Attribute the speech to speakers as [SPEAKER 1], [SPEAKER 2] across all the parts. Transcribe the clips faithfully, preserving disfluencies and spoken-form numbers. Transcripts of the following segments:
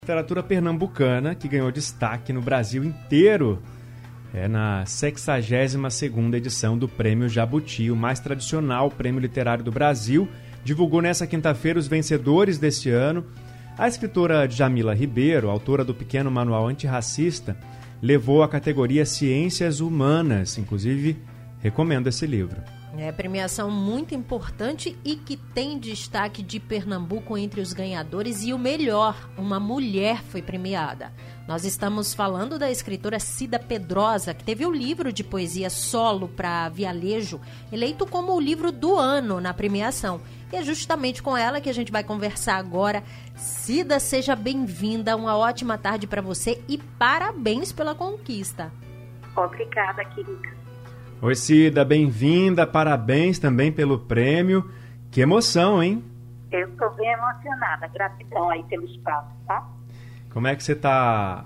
[SPEAKER 1] Literatura pernambucana, que ganhou destaque no Brasil inteiro, é na sexagésima segunda edição do Prêmio Jabuti, o mais tradicional prêmio literário do Brasil. Divulgou nesta quinta-feira os vencedores deste ano. A escritora Djamila Ribeiro, autora do pequeno manual antirracista, levou a categoria Ciências Humanas. Inclusive, recomendo esse livro.
[SPEAKER 2] É premiação muito importante e que tem destaque de Pernambuco entre os ganhadores, e o melhor, uma mulher foi premiada. Nós estamos falando da escritora Cida Pedrosa, que teve o livro de poesia Solo para Vialejo eleito como o livro do ano na premiação. E é justamente com ela que a gente vai conversar agora. Cida, seja bem-vinda, uma ótima tarde para você e parabéns pela conquista.
[SPEAKER 3] Obrigada, querida.
[SPEAKER 1] Oi, Cida, bem-vinda, parabéns também pelo prêmio. Que emoção, hein?
[SPEAKER 3] Eu estou bem emocionada, gratidão aí pelo espaço, tá?
[SPEAKER 1] Como é que você está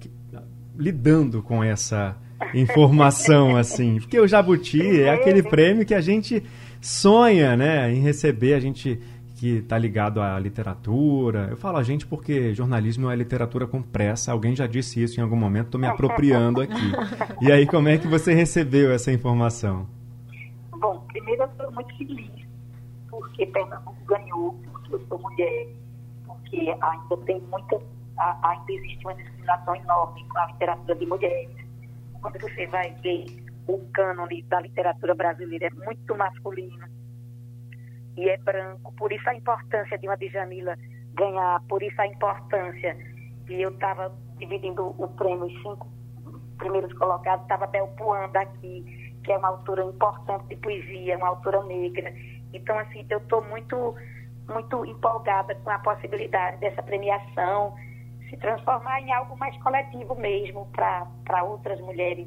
[SPEAKER 1] lidando com essa informação, assim? Porque o Jabuti é aquele prêmio que a gente sonha, né, em receber, a gente que está ligado à literatura. Eu falo a gente porque jornalismo é literatura com pressa. Alguém já disse isso em algum momento, estou me apropriando aqui. E aí, como é que você recebeu essa informação?
[SPEAKER 3] Bom, primeiro eu estou muito feliz porque Pernambuco ganhou, porque eu sou mulher, porque ainda tem muita, ainda existe uma discriminação enorme com a literatura de mulheres. Quando você vai ver o cânone da literatura brasileira é muito masculino e é branco, por isso a importância de uma Djamila ganhar, por isso a importância. E eu estava dividindo o prêmio, os cinco primeiros colocados, estava Bel Puanda aqui, que é uma autora importante de poesia, uma autora negra. Então, assim, eu estou muito, muito empolgada com a possibilidade dessa premiação se transformar em algo mais coletivo mesmo, para outras mulheres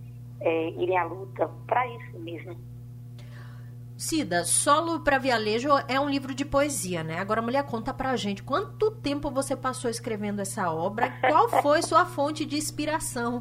[SPEAKER 3] é, irem à luta, para isso mesmo.
[SPEAKER 2] Cida, Solo para Vialejo é um livro de poesia, né? Agora, mulher, conta pra gente, quanto tempo você passou escrevendo essa obra? Qual foi sua fonte de inspiração?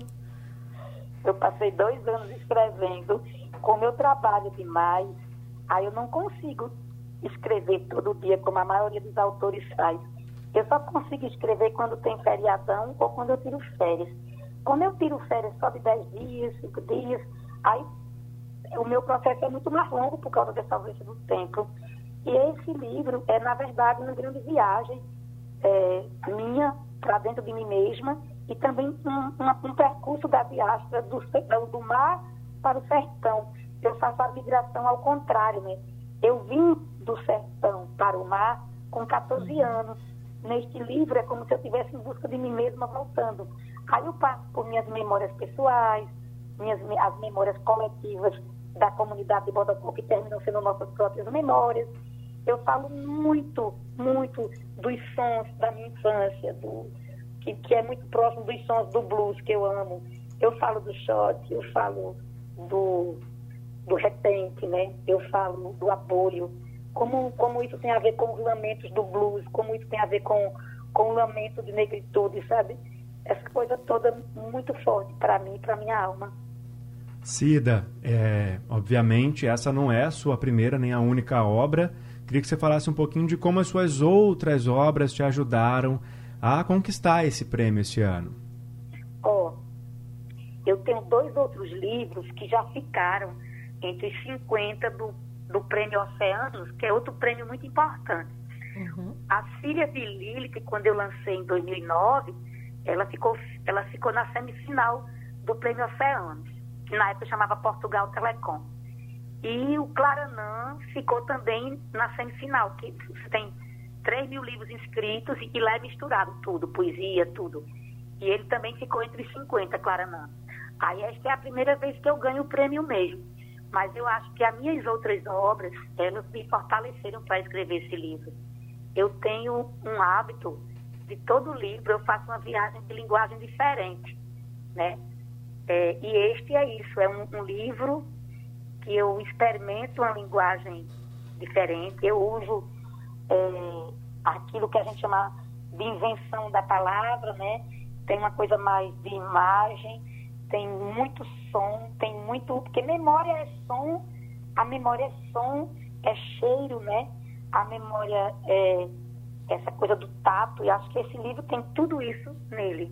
[SPEAKER 3] Eu passei dois anos escrevendo. Como eu trabalho demais, aí eu não consigo escrever todo dia, como a maioria dos autores faz. Eu só consigo escrever quando tem feriadão ou quando eu tiro férias. Quando eu tiro férias só de dez dias, cinco dias, aí o meu processo é muito mais longo por causa dessa ausência do tempo. E esse livro é, na verdade, uma grande viagem é, minha para dentro de mim mesma e também um, um, um percurso da diáspora do, do mar para o sertão. Eu faço a migração ao contrário, né? Eu vim do sertão para o mar com catorze anos. Neste livro é como se eu estivesse em busca de mim mesma voltando. Aí eu passo por minhas memórias pessoais, minhas, as memórias coletivas da comunidade de Bodocô, que terminam sendo nossas próprias memórias. Eu falo muito, muito dos sons da minha infância, do, que, que é muito próximo dos sons do blues, que eu amo. Eu falo do shot, eu falo do, do repente, né? Eu falo do apoio. Como, como isso tem a ver com os lamentos do blues, como isso tem a ver com, com o lamento de negritude, sabe? Essa coisa toda muito forte para mim e para minha alma.
[SPEAKER 1] Cida, é, obviamente essa não é a sua primeira nem a única obra. Queria que você falasse um pouquinho de como as suas outras obras te ajudaram a conquistar esse prêmio esse ano.
[SPEAKER 3] Ó, oh, eu tenho dois outros livros que já ficaram entre os cinquenta do, do Prêmio Oceanos, que é outro prêmio muito importante. Uhum. A Filha de Lili, que quando eu lancei em dois mil e nove, ela ficou, ela ficou na semifinal do Prêmio Oceanos, que na época chamava Portugal Telecom. E o Claranã ficou também na semifinal, que tem três mil livros inscritos e, e lá é misturado tudo, poesia, tudo. E ele também ficou entre os cinquenta, Claranã. Aí esta é a primeira vez que eu ganho o prêmio mesmo. Mas eu acho que as minhas outras obras, elas me fortaleceram para escrever esse livro. Eu tenho um hábito, de todo livro eu faço uma viagem de linguagem diferente, né? É, e este é isso, é um, um livro que eu experimento uma linguagem diferente, eu uso é, aquilo que a gente chama de invenção da palavra, né? Tem uma coisa mais de imagem, tem muito som, tem muito... Porque memória é som, a memória é som, é cheiro, né? A memória é, essa coisa do tato, e acho que esse livro tem tudo isso nele.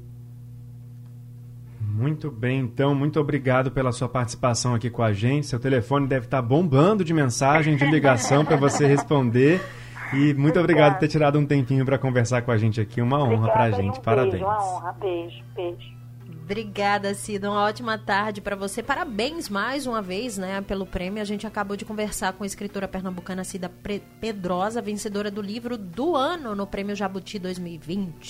[SPEAKER 1] Muito bem, então, muito obrigado pela sua participação aqui com a gente. Seu telefone deve estar bombando de mensagem, de ligação para você responder. E muito obrigado por ter tirado um tempinho para conversar com a gente aqui. Uma honra para a gente.
[SPEAKER 3] Um
[SPEAKER 1] Parabéns.
[SPEAKER 3] Beijo, uma honra. Beijo, beijo.
[SPEAKER 2] Obrigada, Cida. Uma ótima tarde para você. Parabéns mais uma vez, né, pelo prêmio. A gente acabou de conversar com a escritora pernambucana Cida Pedrosa, vencedora do livro do ano no Prêmio Jabuti dois mil e vinte.